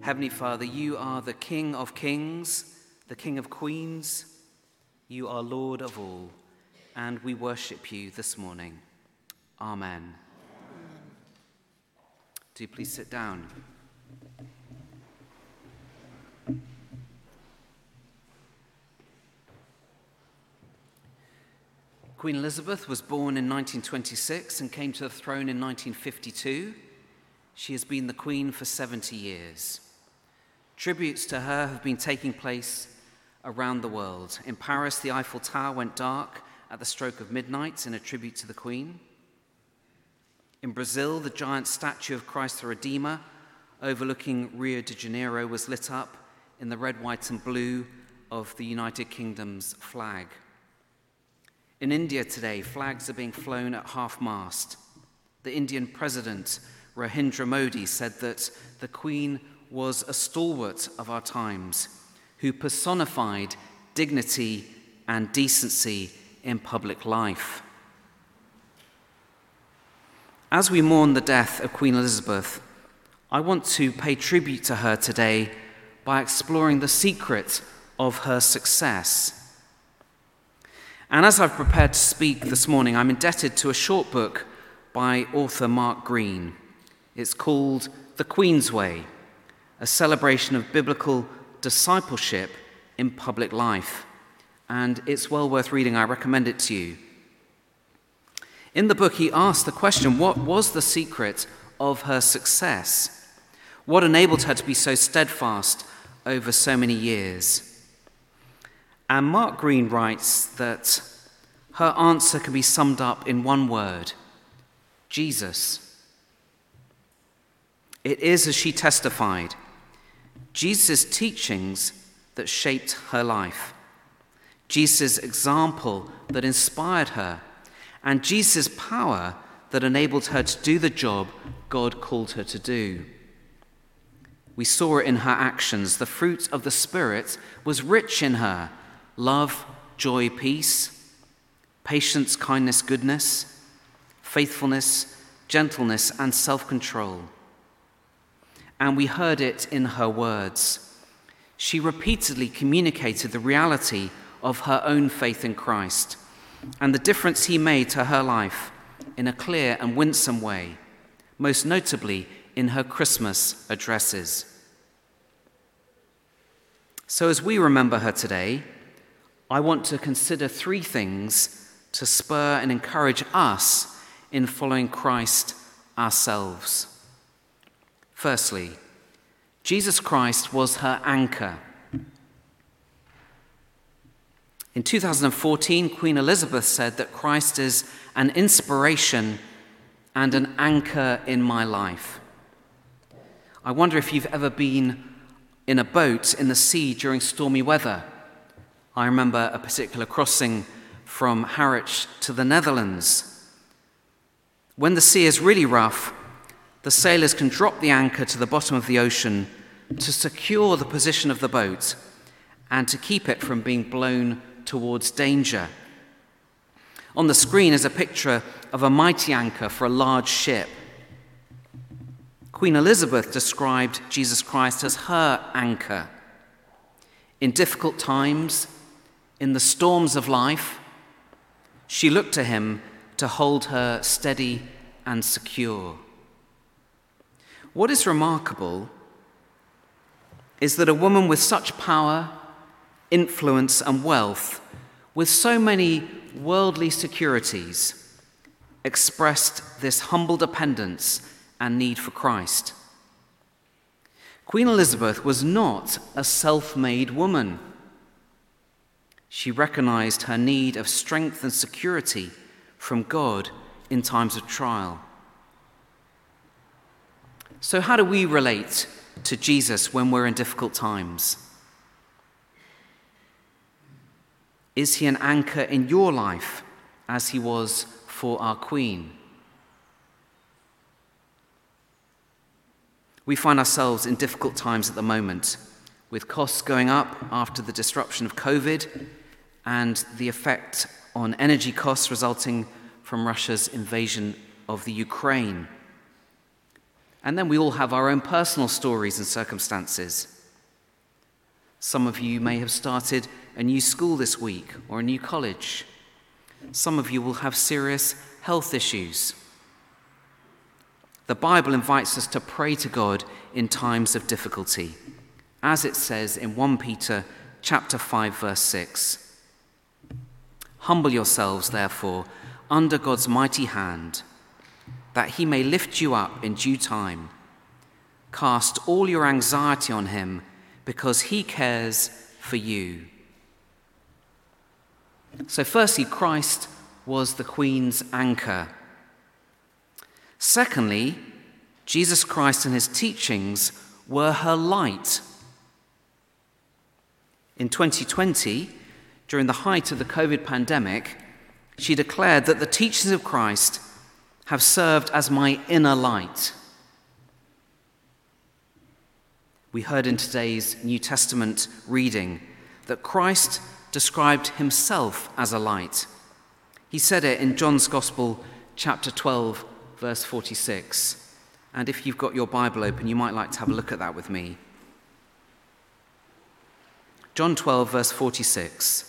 Heavenly Father, you are the King of kings, the King of queens. You are Lord of all, and we worship you this morning. Amen. Do please sit down. Queen Elizabeth was born in 1926 and came to the throne in 1952. She has been the Queen for 70 years. Tributes to her have been taking place around the world. In Paris, the Eiffel Tower went dark at the stroke of midnight in a tribute to the Queen. In Brazil, the giant statue of Christ the Redeemer overlooking Rio de Janeiro was lit up in the red, white, and blue of the United Kingdom's flag. In India today, flags are being flown at half-mast. The Indian President, Narendra Modi, said that the Queen was a stalwart of our times who personified dignity and decency in public life. As we mourn the death of Queen Elizabeth, I want to pay tribute to her today by exploring the secret of her success. And as I've prepared to speak this morning, I'm indebted to a short book by author Mark Greene. It's called The Queen's Way, a celebration of biblical discipleship in public life. And it's well worth reading. I recommend it to you. In the book, he asked the question, what was the secret of her success? What enabled her to be so steadfast over so many years? And Mark Greene writes that her answer can be summed up in one word: Jesus. It is, as she testified, Jesus' teachings that shaped her life, Jesus' example that inspired her, and Jesus' power that enabled her to do the job God called her to do. We saw it in her actions. The fruit of the Spirit was rich in her: love, joy, peace, patience, kindness, goodness, faithfulness, gentleness, and self-control. And we heard it in her words. She repeatedly communicated the reality of her own faith in Christ and the difference he made to her life in a clear and winsome way, most notably in her Christmas addresses. So as we remember her today, I want to consider three things to spur and encourage us in following Christ ourselves. Firstly, Jesus Christ was her anchor. In 2014, Queen Elizabeth said that Christ is an inspiration and an anchor in my life. I wonder if you've ever been in a boat in the sea during stormy weather. I remember a particular crossing from Harwich to the Netherlands. When the sea is really rough, the sailors can drop the anchor to the bottom of the ocean to secure the position of the boat and to keep it from being blown towards danger. On the screen is a picture of a mighty anchor for a large ship. Queen Elizabeth described Jesus Christ as her anchor. In difficult times, in the storms of life, she looked to him to hold her steady and secure. What is remarkable is that a woman with such power, influence, and wealth, with so many worldly securities, expressed this humble dependence and need for Christ. Queen Elizabeth was not a self-made woman. She recognized her need of strength and security from God in times of trial. So how do we relate to Jesus when we're in difficult times? Is he an anchor in your life as he was for our Queen? We find ourselves in difficult times at the moment, with costs going up after the disruption of COVID and the effect on energy costs resulting from Russia's invasion of the Ukraine. And then we all have our own personal stories and circumstances. Some of you may have started a new school this week or a new college. Some of you will have serious health issues. The Bible invites us to pray to God in times of difficulty, as it says in 1 Peter chapter 5, verse 6. Humble yourselves, therefore, under God's mighty hand, that he may lift you up in due time. Cast all your anxiety on him, because he cares for you. So firstly, Christ was the Queen's anchor. Secondly, Jesus Christ and his teachings were her light. In 2020, during the height of the COVID pandemic, she declared that the teachings of Christ have served as my inner light. We heard in today's New Testament reading that Christ described himself as a light. He said it in John's Gospel, chapter 12, verse 46. And if you've got your Bible open, you might like to have a look at that with me. John 12, verse 46.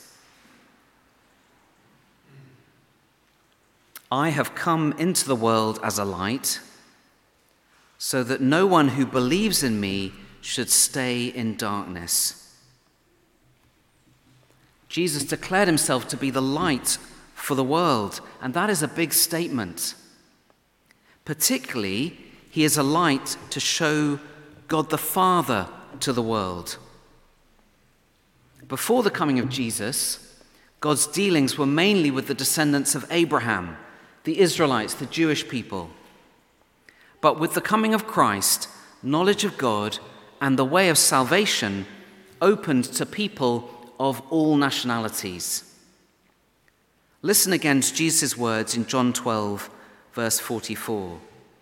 I have come into the world as a light, so that no one who believes in me should stay in darkness. Jesus declared himself to be the light for the world, and that is a big statement. Particularly, he is a light to show God the Father to the world. Before the coming of Jesus, God's dealings were mainly with the descendants of Abraham, the Israelites, the Jewish people. But with the coming of Christ, knowledge of God and the way of salvation opened to people of all nationalities. Listen again to Jesus' words in John 12, verse 44.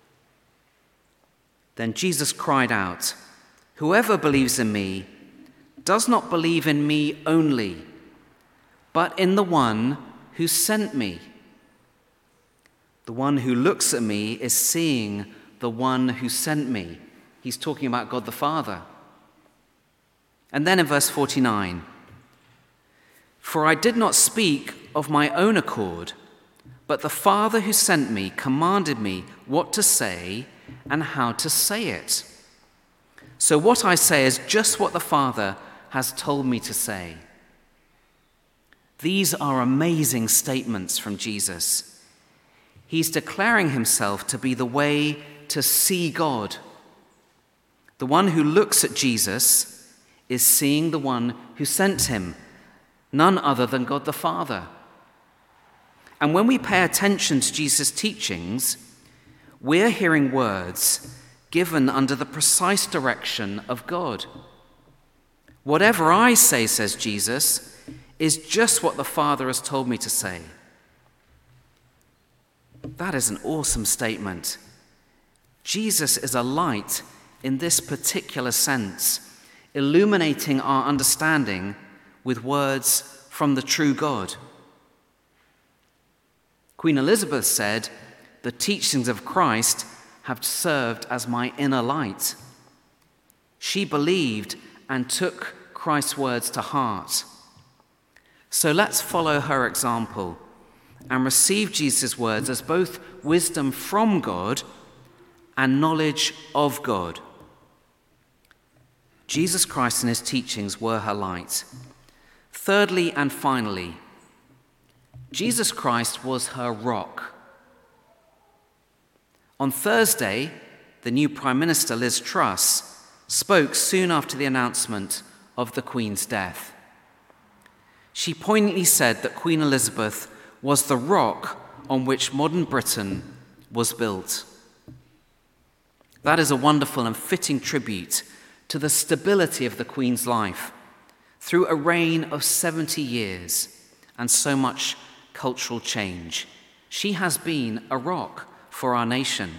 Then Jesus cried out, "Whoever believes in me does not believe in me only, but in the one who sent me. The one who looks at me is seeing the one who sent me." He's talking about God the Father. And then in verse 49, "For I did not speak of my own accord, but the Father who sent me commanded me what to say and how to say it. So what I say is just what the Father has told me to say." These are amazing statements from Jesus. He's declaring himself to be the way to see God. The one who looks at Jesus is seeing the one who sent him, none other than God the Father. And when we pay attention to Jesus' teachings, we're hearing words given under the precise direction of God. Whatever I say, says Jesus, is just what the Father has told me to say. That is an awesome statement. Jesus is a light in this particular sense, illuminating our understanding with words from the true God. Queen Elizabeth said, "The teachings of Christ have served as my inner light." She believed and took Christ's words to heart. So let's follow her example and receive Jesus' words as both wisdom from God and knowledge of God. Jesus Christ and his teachings were her light. Thirdly and finally, Jesus Christ was her rock. On Thursday, the new Prime Minister, Liz Truss, spoke soon after the announcement of the Queen's death. She poignantly said that Queen Elizabeth was the rock on which modern Britain was built. That is a wonderful and fitting tribute to the stability of the Queen's life through a reign of 70 years and so much cultural change. She has been a rock for our nation.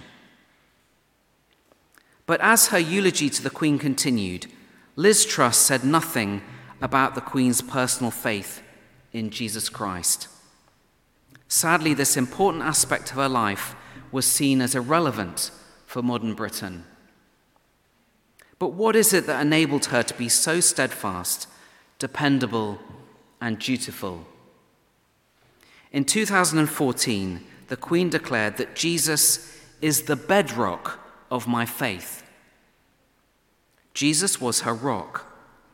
But as her eulogy to the Queen continued, Liz Truss said nothing about the Queen's personal faith in Jesus Christ. Sadly, this important aspect of her life was seen as irrelevant for for modern Britain. But what is it that enabled her to be so steadfast, dependable, and dutiful? In 2014, the Queen declared that Jesus is the bedrock of my faith. Jesus was her rock.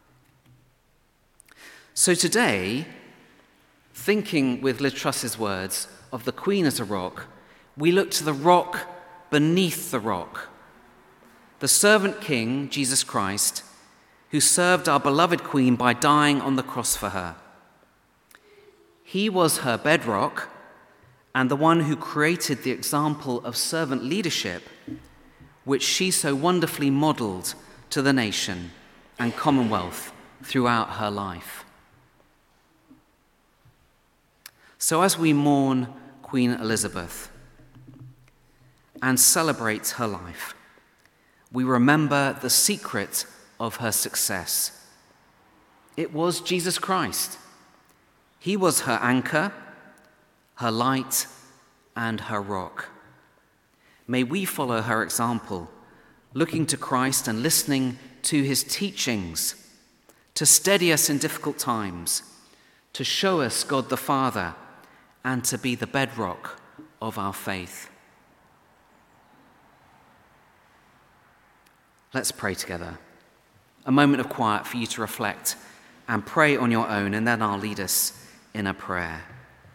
So today, thinking with Liz Truss's words of the Queen as a rock, we look to the rock beneath the rock, the servant king, Jesus Christ, who served our beloved Queen by dying on the cross for her. He was her bedrock and the one who created the example of servant leadership, which she so wonderfully modelled to the nation and Commonwealth throughout her life. So as we mourn Queen Elizabeth and celebrate her life, we remember the secret of her success. It was Jesus Christ. He was her anchor, her light, and her rock. May we follow her example, looking to Christ and listening to his teachings, to steady us in difficult times, to show us God the Father, and to be the bedrock of our faith. Let's pray together. A moment of quiet for you to reflect and pray on your own, and then I'll lead us in a prayer.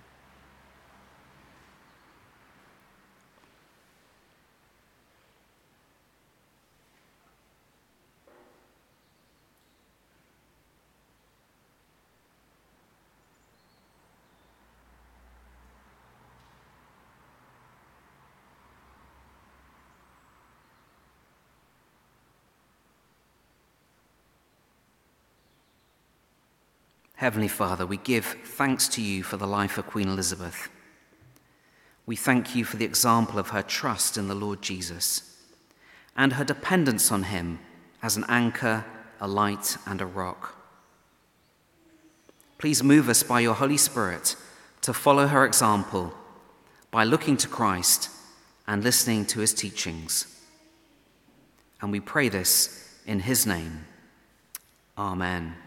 Heavenly Father, we give thanks to you for the life of Queen Elizabeth. We thank you for the example of her trust in the Lord Jesus and her dependence on him as an anchor, a light, and a rock. Please move us by your Holy Spirit to follow her example by looking to Christ and listening to his teachings. And we pray this in his name. Amen.